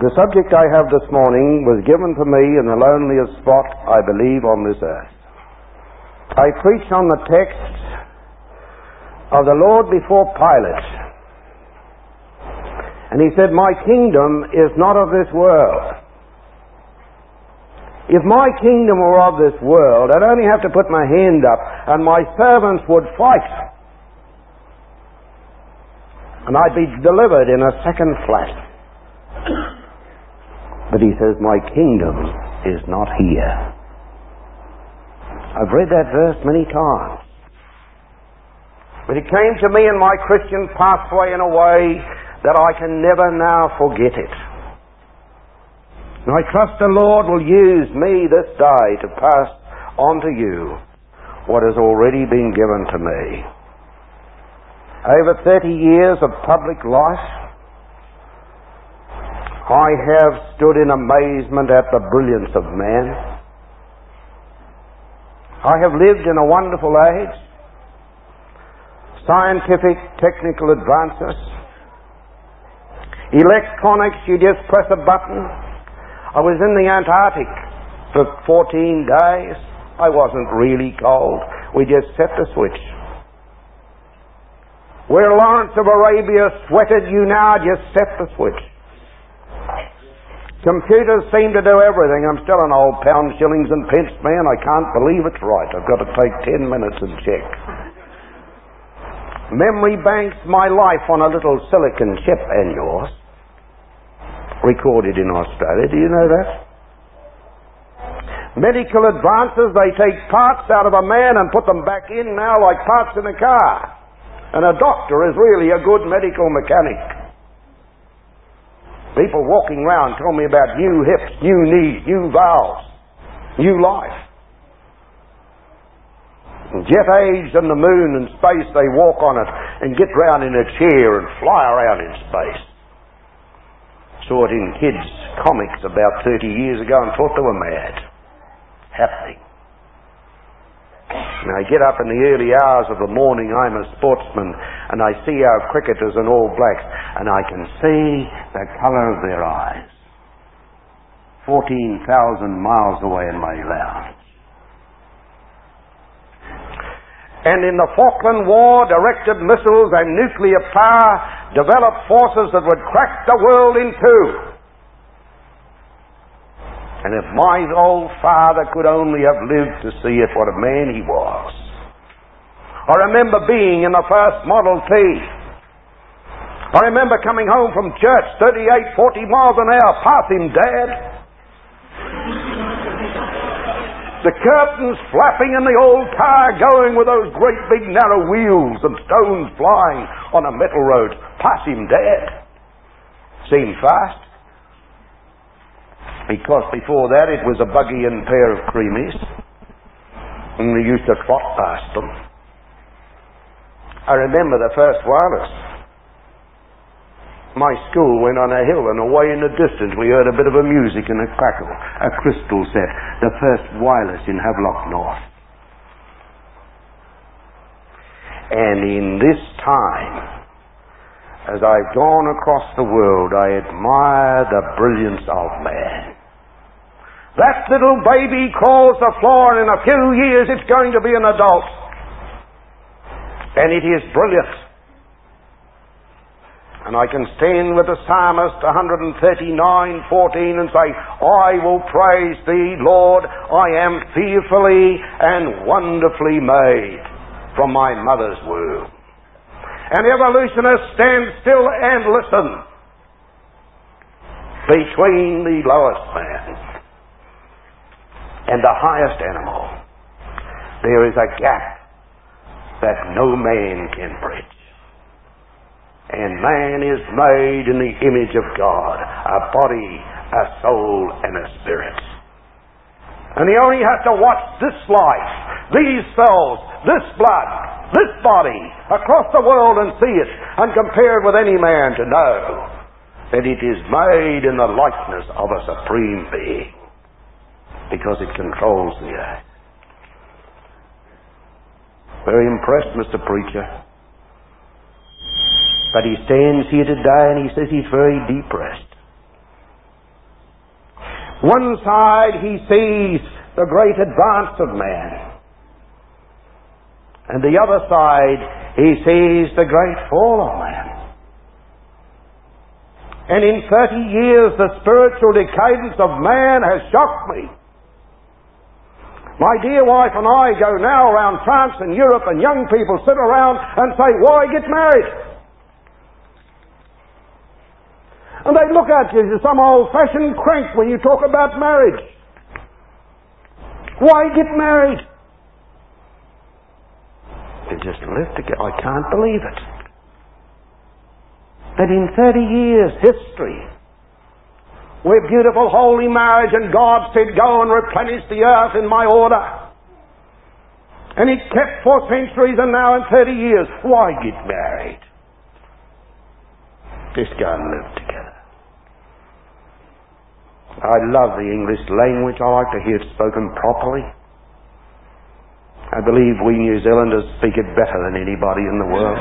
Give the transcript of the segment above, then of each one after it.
The subject I have this morning was given to me in the loneliest spot, I believe, on this earth. I preached on the text of the Lord before Pilate. And he said, "My kingdom is not of this world." If my kingdom were of this world, I'd only have to put my hand up and my servants would fight. And I'd be delivered in a second flat. But he says, "My kingdom is not here." I've read that verse many times. But it came to me in my Christian pathway in a way that I can never now forget it. And I trust the Lord will use me this day to pass on to you what has already been given to me. Over 30 years of public life, I have stood in amazement at the brilliance of man. I have lived in a wonderful age. Scientific, technical advances. Electronics, you just press a button. I was in the Antarctic for 14 days. I wasn't really cold. We just set the switch. Where Lawrence of Arabia sweated, you now just set the switch. Computers seem to do everything. I'm still an old pound, shillings and pence man. I can't believe it's right. I've got to take 10 minutes and check. Memory banks my life on a little silicon chip, and yours. Recorded in Australia. Do you know that? Medical advances, they take parts out of a man and put them back in now like parts in a car. And a doctor is really a good medical mechanic. People walking around tell me about new hips, new knees, new valves, new life. Jet age and the moon and space, they walk on it and get round in a chair and fly around in space. Saw it in kids' comics about 30 years ago and thought they were mad. Happening. And I get up in the early hours of the morning, I'm a sportsman, and I see our cricketers in All Blacks, and I can see the colour of their eyes. 14,000 miles away in my lounge. And in the Falkland War, directed missiles and nuclear power developed forces that would crack the world in two. And if my old father could only have lived to see it, what a man he was. I remember being in the first Model T. I remember coming home from church, 38, 40 miles an hour. Pass him, Dad. The curtains flapping in the old car, going with those great big narrow wheels and stones flying on a metal road. Pass him, Dad. Seemed fast. Because before that it was a buggy and pair of creamies. And we used to trot past them. I remember the first wireless. My school went on a hill, and away in the distance we heard a bit of a music and a crackle. A crystal set, the first wireless in Havelock North. And in this time, as I've gone across the world, I admire the brilliance of man. That little baby crawls the floor, and in a few years it's going to be an adult. And it is brilliant. And I can stand with the psalmist 139:14 and say, "I will praise thee, Lord, I am fearfully and wonderfully made from my mother's womb." And evolutionists stand still and listen. Between the lowest man and the highest animal, there is a gap that no man can bridge. And man is made in the image of God, a body, a soul, and a spirit. And he only has to watch this life, these cells, this blood, this body, across the world and see it, and compare it with any man to know that it is made in the likeness of a supreme being, because it controls the earth. Very impressed, Mr. Preacher. But he stands here today and he says he's very depressed. One side he sees the great advance of man, and the other side he sees the great fall of man. And in 30 years the spiritual decadence of man has shocked me. My dear wife and I go now around France and Europe, and young people sit around and say, "Why get married?" And they look at you as some old-fashioned crank when you talk about marriage. Why get married? You just live together. I can't believe it. That in 30 years history, where beautiful holy marriage and God said, "Go and replenish the earth in my order," and it kept for centuries, and now in 30 years, why get married? Just go and live together. I love the English language. I like to hear it spoken properly. I believe we New Zealanders speak it better than anybody in the world.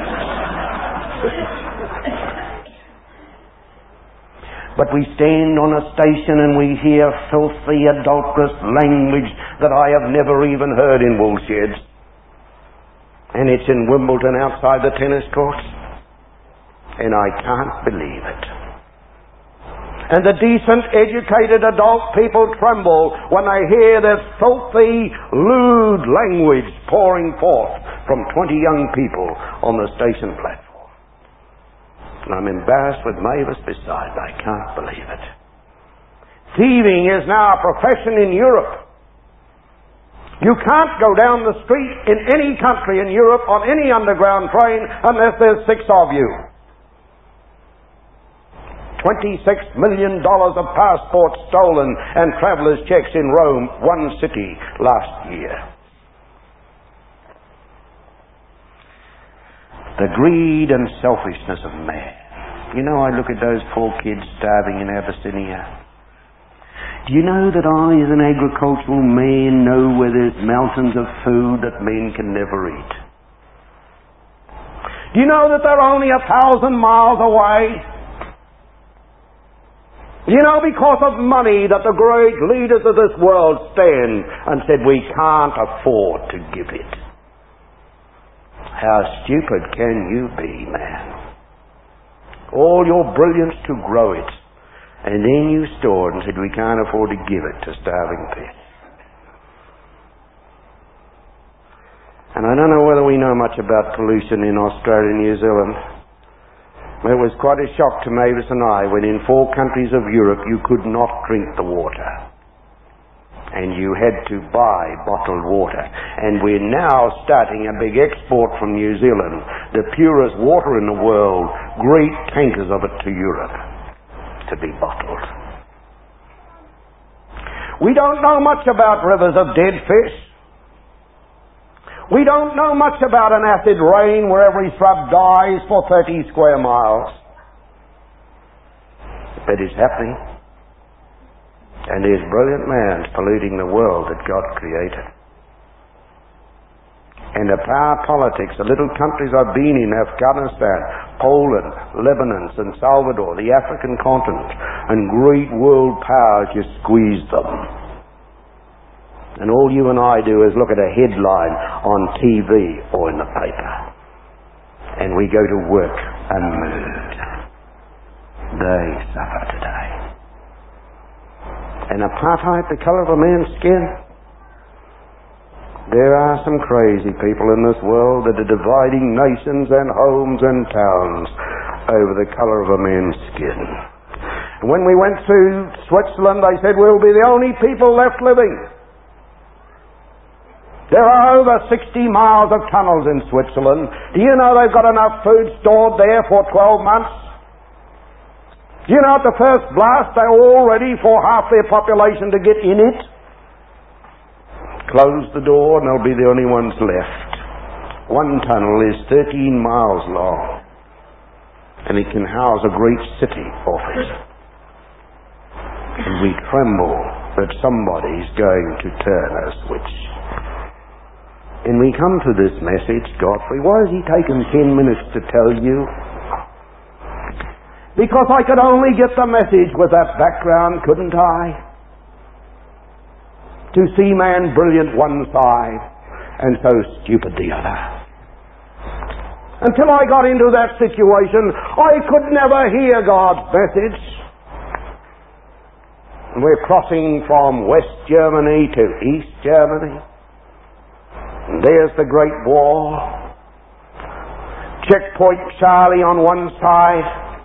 But we stand on a station and we hear filthy, adulterous language that I have never even heard in Woolsheds. And it's in Wimbledon outside the tennis courts. And I can't believe it. And the decent, educated adult people tremble when they hear this filthy, lewd language pouring forth from 20 young people on the station platform. And I'm embarrassed with Mavis beside me. I can't believe it. Thieving is now a profession in Europe. You can't go down the street in any country in Europe on any underground train unless there's 6 of you. $26 million of passports stolen and travellers' checks in Rome, one city, last year. The greed and selfishness of man. You know, I look at those poor kids starving in Abyssinia. Do you know that I, as an agricultural man, know where there's mountains of food that men can never eat? Do you know that they're only 1,000 miles away? You know, because of money, that the great leaders of this world stand and said, "We can't afford to give it." How stupid can you be, man? All your brilliance to grow it, and then you stored and said, "We can't afford to give it to starving people." And I don't know whether we know much about pollution in Australia and New Zealand. It was quite a shock to Mavis and I when in 4 countries of Europe you could not drink the water. And you had to buy bottled water. And we're now starting a big export from New Zealand, the purest water in the world, great tankers of it to Europe to be bottled. We don't know much about rivers of dead fish. We don't know much about an acid rain where every shrub dies for 30 square miles. But it's happening. And there's brilliant man polluting the world that God created. And the power politics, the little countries I've been in, Afghanistan, Poland, Lebanon, and Salvador, the African continent, and great world powers, you squeeze them. And all you and I do is look at a headline on TV or in the paper. And we go to work unmoved. They suffer today. And apartheid, the colour of a man's skin. There are some crazy people in this world that are dividing nations and homes and towns over the colour of a man's skin. And when we went to Switzerland, they said, "We'll be the only people left living." There are over 60 miles of tunnels in Switzerland. Do you know they've got enough food stored there for 12 months? Do you know at the first blast they're all ready for half their population to get in it? Close the door and they'll be the only ones left. One tunnel is 13 miles long and it can house a great city off it. And we tremble that somebody's going to turn a switch. And we come to this message, Godfrey. Why has he taken 10 minutes to tell you? Because I could only get the message with that background, couldn't I? to see man brilliant one side and so stupid the other. Until I got into that situation, I could never hear God's message. We're crossing from West Germany to East Germany. And there's the Great War. Checkpoint Charlie on one side.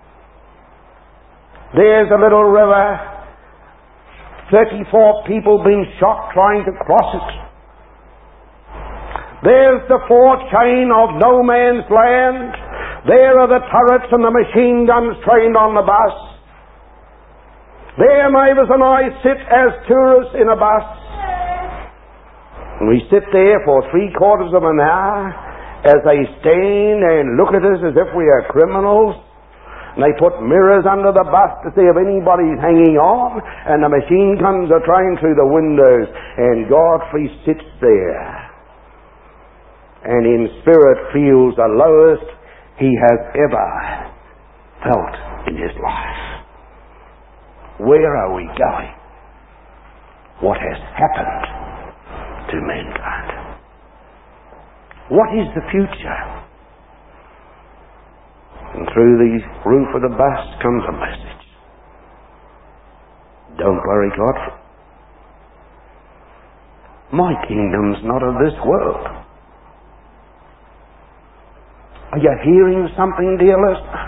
There's a little river. 34 people being shot trying to cross it. There's the fort chain of no man's land. There are the turrets and the machine guns trained on the bus. There Mavis and I sit as tourists in a bus. And we sit there for 3/4 of an hour as they stand and look at us as if we are criminals. And they put mirrors under the bus to see if anybody's hanging on. And the machine guns are trained through the windows. And Godfrey sits there. And in spirit feels the lowest he has ever felt in his life. Where are we going? What has happened to mankind? What is the future? And through the roof of the bus comes a message. Don't worry, Godfrey. My kingdom's not of this world. Are you hearing something, dear listener?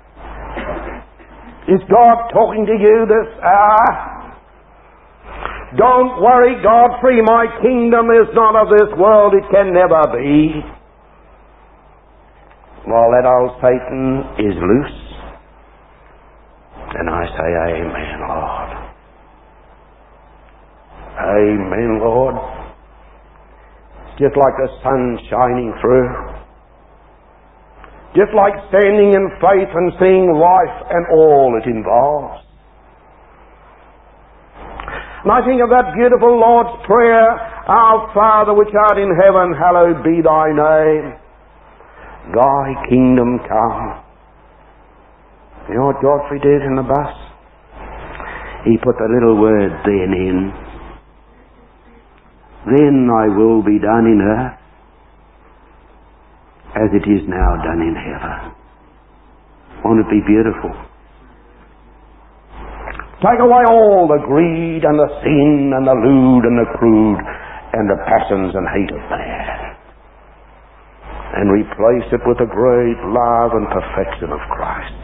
Is God talking to you this hour? Don't worry, Godfrey, my kingdom is not of this world. It can never be. While that old Satan is loose, then I say, Amen, Lord. Amen, Lord. It's just like the sun shining through. Just like standing in faith and seeing life and all it involves. And I think of that beautiful Lord's Prayer, Our Father which art in heaven, hallowed be thy name. Thy kingdom come. You know what Godfrey did in the bus? He put the little word then in. Then thy will be done in earth as it is now done in heaven. Won't it be beautiful? Take away all the greed and the sin and the lewd and the crude and the passions and hate of man, and replace it with the great love and perfection of Christ.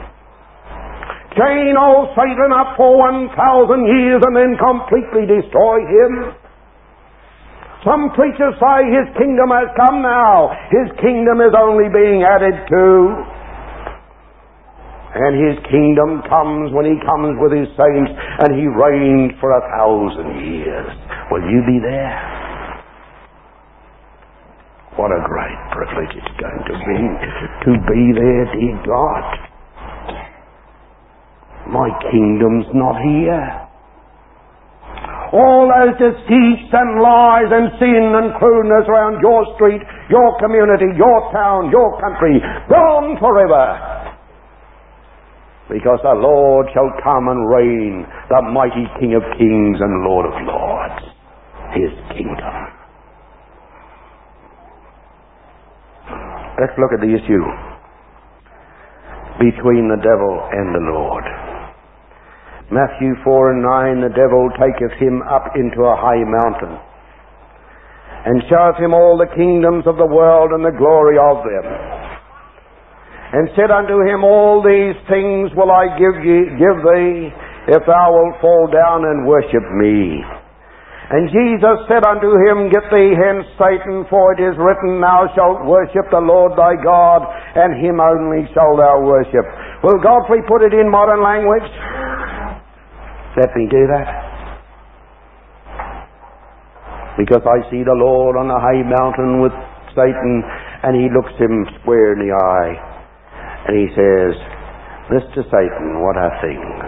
Chain old Satan up for 1,000 years and then completely destroy him. Some preachers say his kingdom has come now. His kingdom is only being added to. And his kingdom comes when he comes with his saints and he reigns for 1,000 years. Will you be there? What a great privilege it's going to be there, dear God. My kingdom's not here. All those deceits and lies and sin and crudeness around your street, your community, your town, your country, gone forever. Because the Lord shall come and reign, the mighty King of kings and Lord of lords, his kingdom. Let's look at the issue between the devil and the Lord. Matthew 4 and 9, the devil taketh him up into a high mountain, and showeth him all the kingdoms of the world and the glory of them, and said unto him, All these things will I give thee, if thou wilt fall down and worship me. And Jesus said unto him, Get thee hence, Satan, for it is written, Thou shalt worship the Lord thy God, and him only shalt thou worship. Will Godfrey put it in modern language? Let me do that. Because I see the Lord on a high mountain with Satan, and he looks him square in the eye, and he says, Mr. Satan, what are things?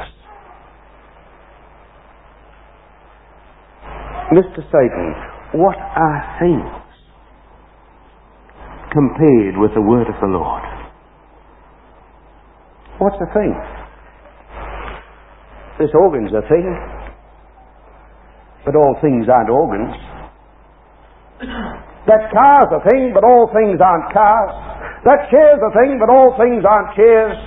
Mr. Satan, what are things compared with the word of the Lord? What's a thing? This organ's a thing. but all things aren't organs. That car's a thing, but all things aren't cars. That chair's a thing, but all things aren't chairs.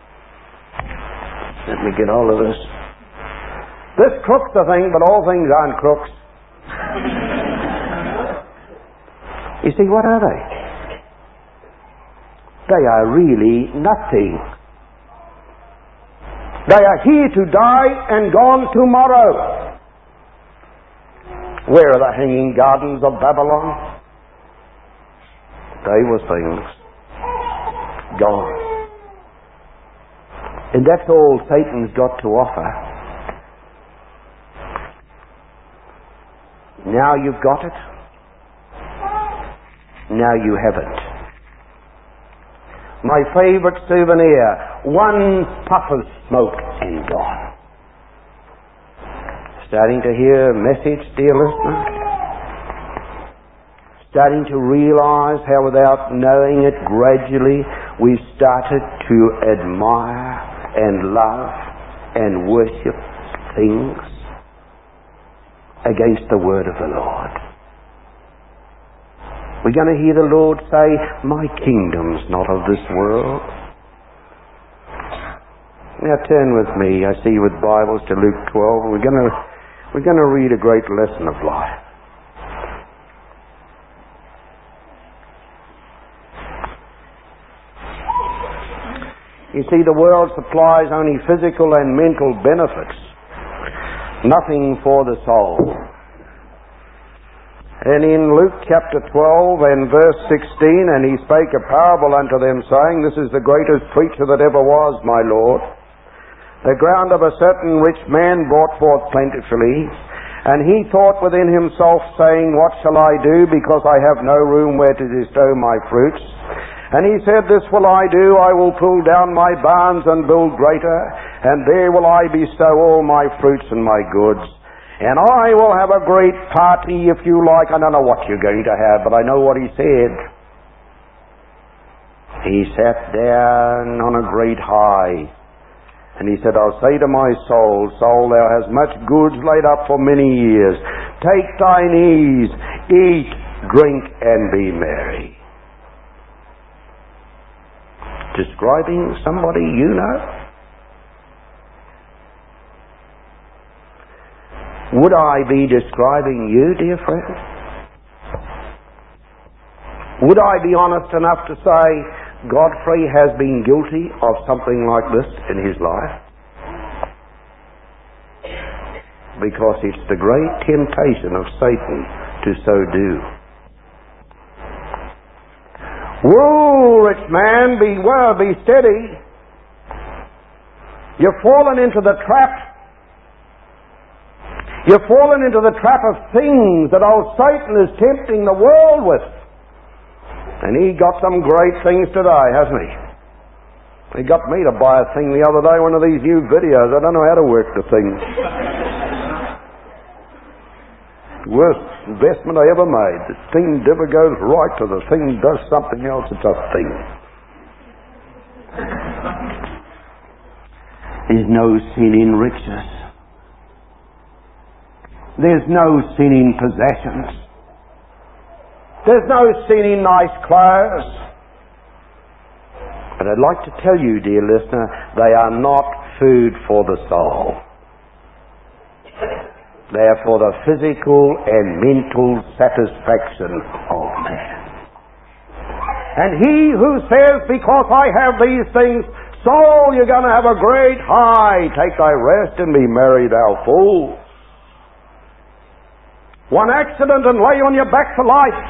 Let me get hold of this. This crook's a thing, but all things aren't crooks. You see, what are they? They are really nothing. They are here to die and gone tomorrow. Where are the hanging gardens of Babylon? They were things. Gone. And that's all Satan's got to offer. Now you've got it. Now you haven't. My favourite souvenir, one puff of smoke and gone. Starting to hear a message, dear listener? Starting to realise how without knowing it gradually we've started to admire and love and worship things against the word of the Lord. We're going to hear the Lord say, my kingdom's not of this world. Now turn with me, I see you with Bibles, to Luke 12. We're going to read a great lesson of life. You see, the world supplies only physical and mental benefits, nothing for the soul. And in Luke chapter 12 and verse 16, and he spake a parable unto them, saying, this is the greatest preacher that ever was, my Lord. The ground of a certain rich man brought forth plentifully, and he thought within himself, saying, what shall I do, because I have no room where to bestow my fruits? And he said, this will I do, I will pull down my barns and build greater, and there will I bestow all my fruits and my goods. And I will have a great party, if you like. I don't know what you're going to have, but I know what he said. He sat down on a great high, and he said, I'll say to my soul, soul, thou hast much goods laid up for many years. Take thine ease, eat, drink, and be merry. Describing somebody you know? Would I be describing you, dear friend? Would I be honest enough to say Godfrey has been guilty of something like this in his life? Because it's the great temptation of Satan to so do. Whoa, rich man, beware, be steady. You've fallen into the trap. You've fallen into the trap of things that old Satan is tempting the world with. And he got some great things today, hasn't he? He got me to buy a thing the other day, one of these new videos. I don't know how to work the thing. Worst investment I ever made. The thing never goes right till the thing does something else. It's a thing. There's no sin in riches. There's no sin in possessions. There's no sin in nice clothes. But I'd like to tell you, dear listener, they are not food for the soul. They are for the physical and mental satisfaction of man. And he who says, because I have these things, soul, you're going to have a great high. Take thy rest and be merry, thou fool. One accident and lay on your back for life.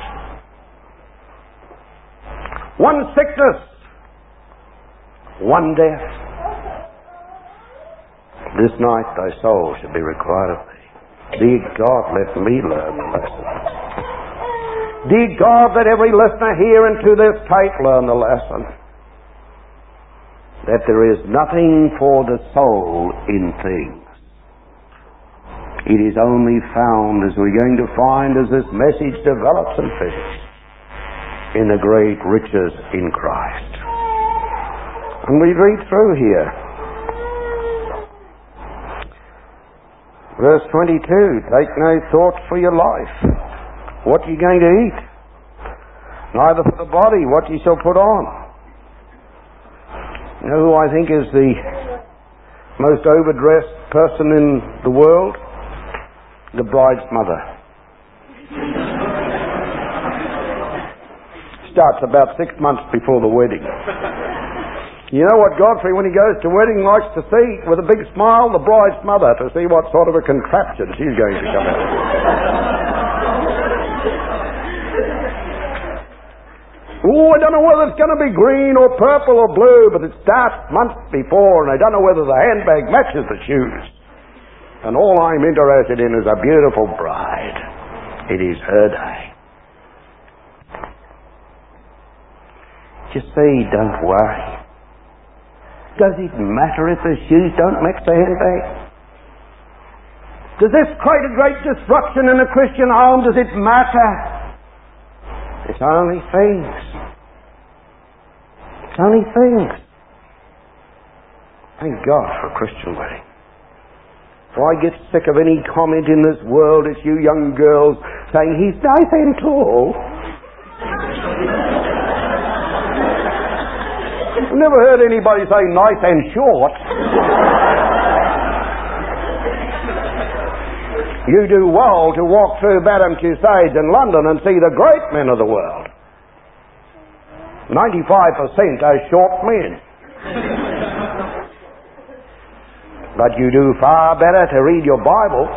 One sickness. One death. This night thy soul shall be required of thee. Dear God, let me learn the lesson. Dear God, let every listener here into this tape learn the lesson. That there is nothing for the soul in things. It is only found, as we're going to find as this message develops and finishes, in the great riches in Christ. And we read through here. Verse 22, take no thought for your life. What are you going to eat? Neither for the body, what you shall put on. You know who I think is the most overdressed person in the world? The bride's mother. Starts about 6 months before the wedding. You know what Godfrey, when he goes to wedding, likes to see, with a big smile, the bride's mother, to see what sort of a contraption she's going to come out. Oh, I don't know whether it's going to be green or purple or blue, but it starts months before, and I don't know whether the handbag matches the shoes. And all I'm interested in is a beautiful bride. It is her day. You see, don't worry. Does it matter if the shoes don't match the handbag? Does this create a great disruption in a Christian home? Does it matter? It's only things. It's only things. Thank God for a Christian wedding. If I get sick of any comment in this world, it's you young girls saying, he's nice and tall. I've never heard anybody say nice and short. You do well to walk through Madame Tussauds in London and see the great men of the world. 95% are short men. But you do far better to read your Bible.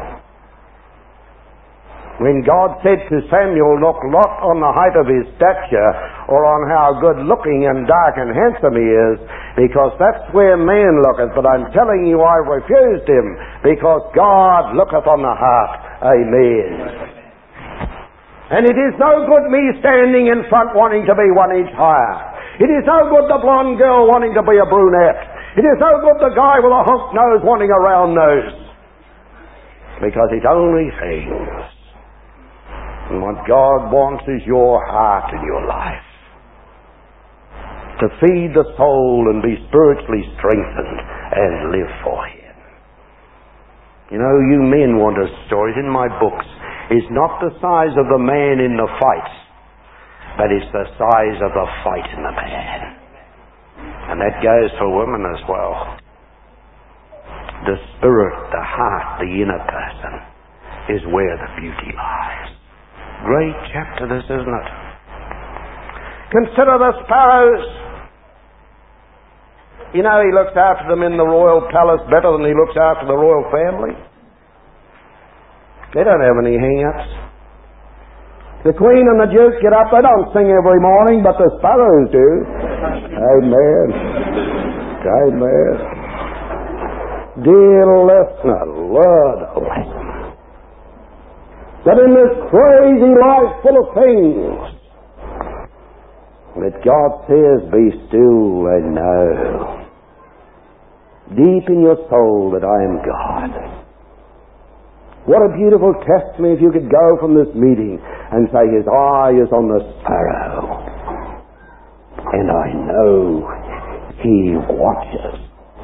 When God said to Samuel, look not on the height of his stature or on how good looking and dark and handsome he is, because that's where man looketh, but I'm telling you I refused him, because God looketh on the heart. Amen. And it is no good me standing in front wanting to be 1 inch higher. It is no good the blonde girl wanting to be a brunette. It is no good the guy with a honk nose wanting a round nose. Because it's only things. And what God wants is your heart and your life. To feed the soul and be spiritually strengthened and live for Him. You know, you men want a story. In my books, it's not the size of the man in the fight, but it's the size of the fight in the man. And that goes for women as well. The spirit, the heart, the inner person is where the beauty lies. Great chapter this, isn't it? Consider the sparrows. You know, he looks after them in the royal palace better than he looks after the royal family. They don't have any hang-ups. The Queen and the Duke get up, they don't sing every morning, but the sparrows do. Amen. Amen. Dear listener, Lord, listen. That in this crazy life full of things, that God says, be still and know, deep in your soul, that I am God. What a beautiful testimony if you could go from this meeting and say, his eye is on the sparrow, and I know he watches.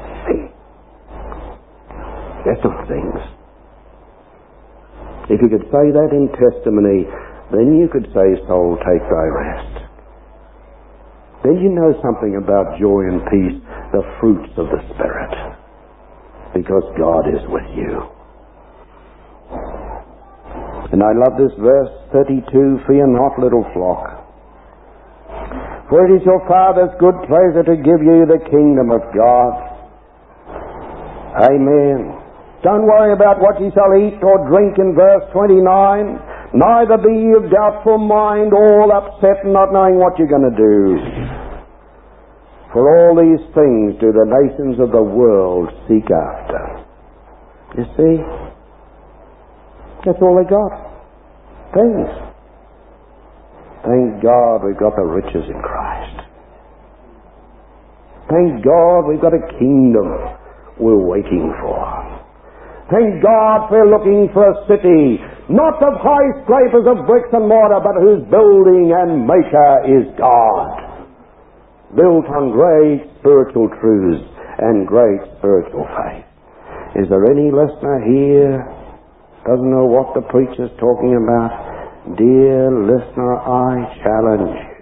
That's the things. If you could say that in testimony, then you could say, soul, take thy rest. Then you know something about joy and peace, the fruits of the Spirit, because God is with you. And I love this verse 32, fear not, little flock, for it is your Father's good pleasure to give you the kingdom of God. Amen. Don't worry about what ye shall eat or drink in verse 29. Neither be ye of doubtful mind, all upset and not knowing what you're going to do. For all these things do the nations of the world seek after. You see? That's all they got. Things. Thank God we've got the riches in Christ. Thank God we've got a kingdom we're waiting for. Thank God we're looking for a city, not of high scrapers of bricks and mortar, but whose building and maker is God. Built on great spiritual truths and great spiritual faith. Is there any listener here doesn't know what the preacher's talking about, dear listener, I challenge you.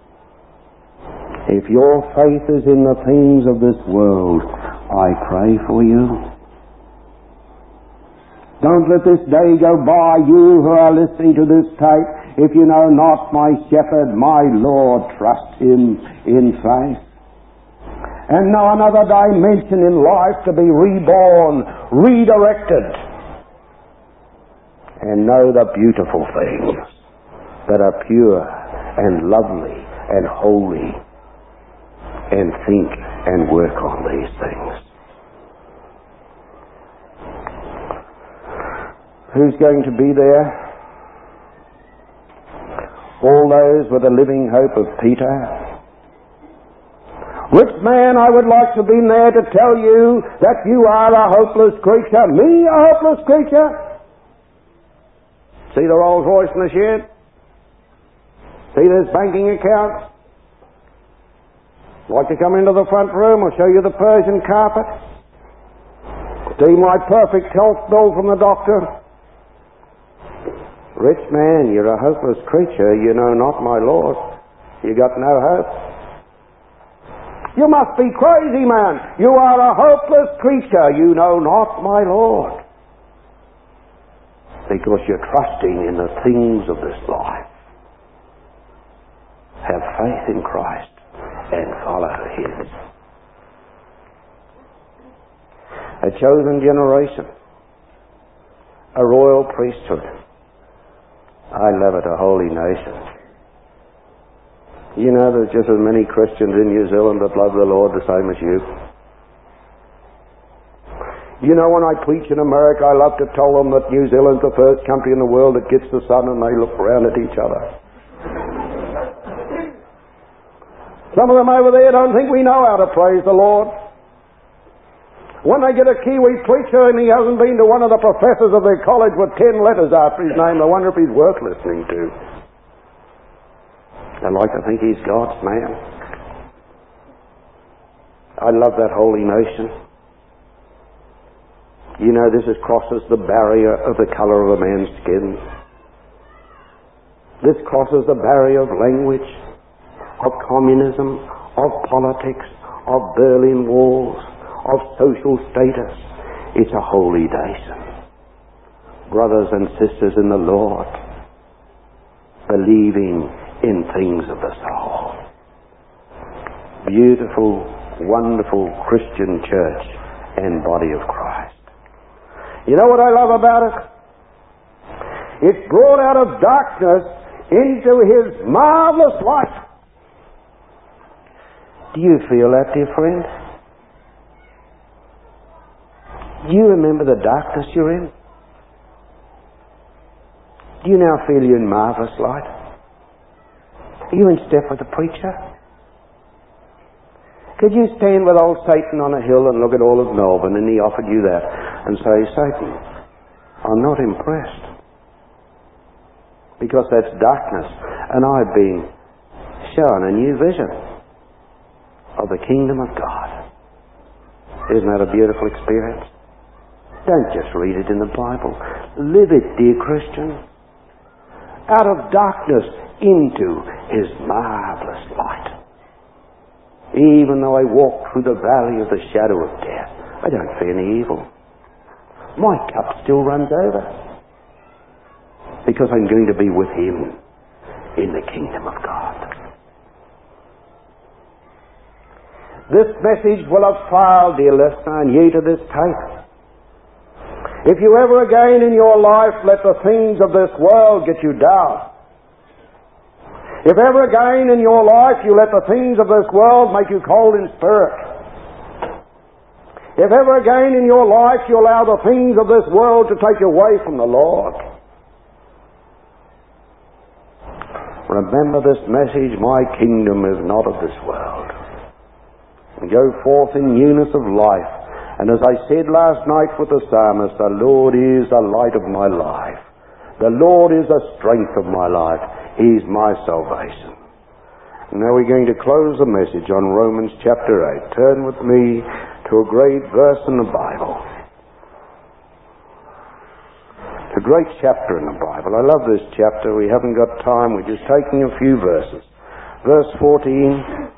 If your faith is in the things of this world, I pray for you. Don't let this day go by, you who are listening to this tape, if you know not my shepherd, my Lord, trust him in faith. And know another dimension in life to be reborn, redirected. And know the beautiful things that are pure and lovely and holy. And think and work on these things. Who's going to be there? All those with the living hope of Peter. Rich man, I would like to be there to tell you that you are a hopeless creature. Me, a hopeless creature? See the Rolls Royce in the shed? See this banking account? Like to come into the front room? I'll show you the Persian carpet. See my perfect health bill from the doctor. Rich man, you're a hopeless creature. You know not my Lord. You got no hope. You must be crazy, man. You are a hopeless creature. You know not my Lord. Because you're trusting in the things of this life. Have faith in Christ and follow His. A chosen generation. A royal priesthood. I love it, a holy nation. You know, there's just as many Christians in New Zealand that love the Lord the same as you. You know, when I preach in America, I love to tell them that New Zealand's the first country in the world that gets the sun, and they look around at each other. Some of them over there don't think we know how to praise the Lord. When they get a Kiwi preacher and he hasn't been to one of the professors of their college with 10 letters after his name, I wonder if he's worth listening to. They like to think he's God's man. I love that holy nation. You know, this crosses the barrier of the colour of a man's skin. This crosses the barrier of language, of communism, of politics, of Berlin walls, of social status. It's a holy nation. Brothers and sisters in the Lord, believing in things of the soul. Beautiful, wonderful Christian church and body of Christ. You know what I love about it? It's brought out of darkness into His marvelous light. Do you feel that, dear friend? Do you remember the darkness you're in? Do you now feel you're in marvellous light? Are you in step with the preacher? Could you stand with old Satan on a hill and look at all of Melbourne, and he offered you that, and say, Satan, I'm not impressed. Because that's darkness, and I've been shown a new vision of the kingdom of God. Isn't that a beautiful experience? Don't just read it in the Bible. Live it, dear Christian. Out of darkness into His marvellous light. Even though I walk through the valley of the shadow of death, I don't fear any evil. My cup still runs over. Because I'm going to be with Him in the kingdom of God. This message will have failed, dear listener, and ye to this tape. If you ever again in your life let the things of this world get you down, if ever again in your life you let the things of this world make you cold in spirit, if ever again in your life you allow the things of this world to take you away from the Lord, remember this message, my kingdom is not of this world. And go forth in newness of life. And as I said last night with the psalmist, the Lord is the light of my life. The Lord is the strength of my life. He's my salvation. Now we're going to close the message on Romans chapter 8. Turn with me to a great verse in the Bible. great chapter in the Bible. I love this chapter. We haven't got time. We're just taking a few verses. Verse 14.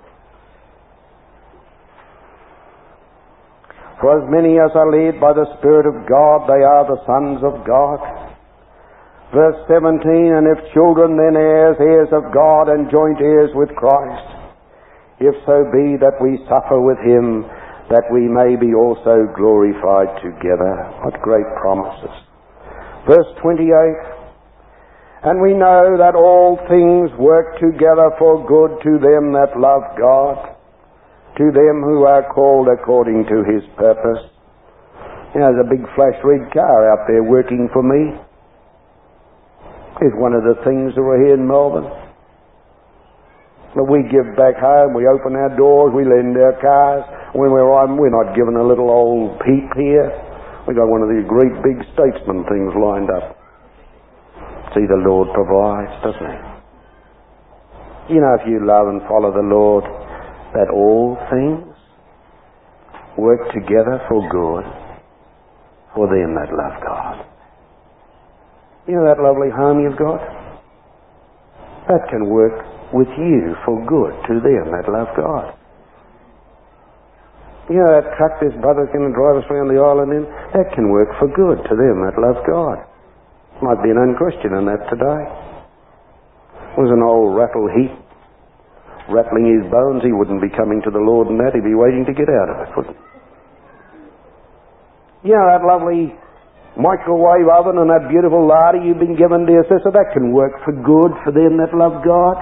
For as many as are led by the Spirit of God, they are the sons of God. Verse 17, and if children, then heirs, heirs of God, and joint heirs with Christ, if so be that we suffer with him, that we may be also glorified together. What great promises. Verse 28, and we know that all things work together for good to them that love God, to them who are called according to his purpose. You know, there's a big flash red car out there working for me. It's one of the things that we're here in Melbourne. But we give back home, we open our doors, we lend our cars. When we're not given a little old peep here. We've got one of these great big statesman things lined up. See, the Lord provides, doesn't he? You know, if you love and follow the Lord, that all things work together for good for them that love God. You know that lovely home you've got? That can work with you for good to them that love God. You know that truck this brother's going to drive us around the island in? That can work for good to them that love God. Might be an unchristian in that today. Was an old rattle heap rattling his bones. He wouldn't be coming to the Lord in that. He'd be waiting to get out of it, wouldn't he? You know that lovely microwave oven and that beautiful larder you've been given, dear sister? That can work for good for them that love God.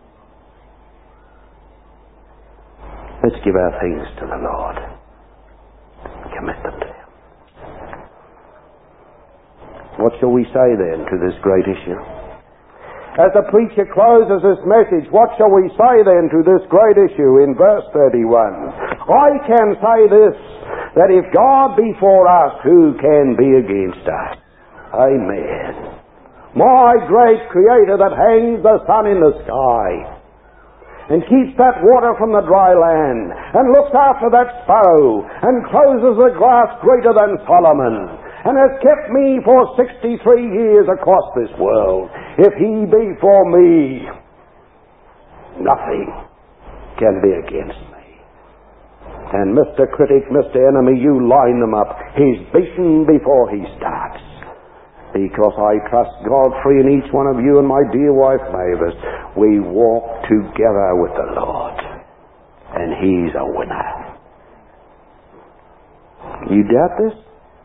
Let's give our things to the Lord. Commit them to him. What shall we say then to this great issue? As the preacher closes this message, what shall we say then to this great issue in verse 31? I can say this, that if God be for us, who can be against us? Amen. My great Creator that hangs the sun in the sky and keeps that water from the dry land and looks after that sparrow and closes the grass greater than Solomon, and has kept me for 63 years across this world. If he be for me, nothing can be against me. And Mr. Critic, Mr. Enemy, you line them up. He's beaten before he starts. Because I trust Godfrey in each one of you and my dear wife Mavis. We walk together with the Lord. And he's a winner. You doubt this?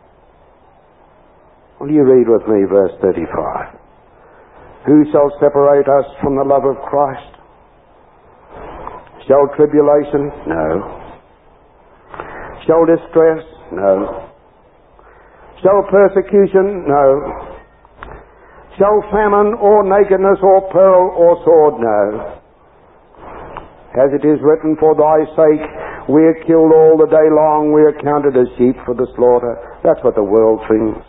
Will you read with me verse 35? Who shall separate us from the love of Christ? Shall tribulation? No. Shall distress? No. Shall persecution? No. Shall famine or nakedness or peril or sword? No. As it is written, for thy sake we are killed all the day long, we are counted as sheep for the slaughter. That's what the world thinks.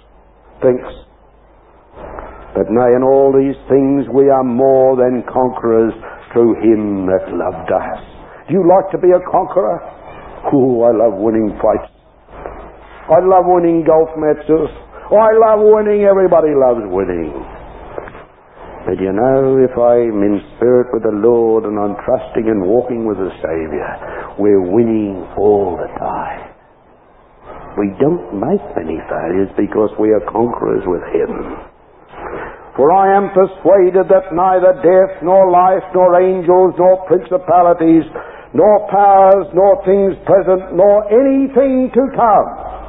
But nay, in all these things we are more than conquerors through him that loved us. Do you like to be a conqueror? Oh, I love winning fights. I love winning golf matches. I love winning. Everybody loves winning. But you know, if I'm in spirit with the Lord and I'm trusting and walking with the Saviour, we're winning all the time. We don't make many failures because we are conquerors with him. For I am persuaded that neither death, nor life, nor angels, nor principalities, nor powers, nor things present, nor anything to come,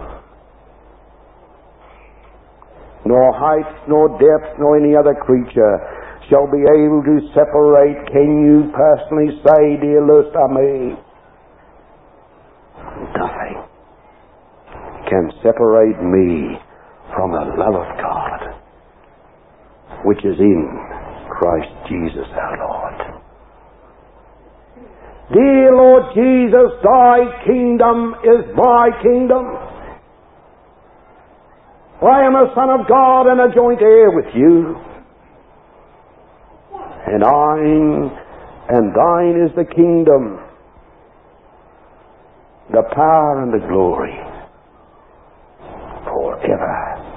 nor height, nor depth, nor any other creature shall be able to separate. Can you personally say, dear listener, nothing can separate me from the love of God, which is in Christ Jesus our Lord. Dear Lord Jesus, thy kingdom is my kingdom. I am a son of God and a joint heir with you. And thine is the kingdom, the power and the glory, forever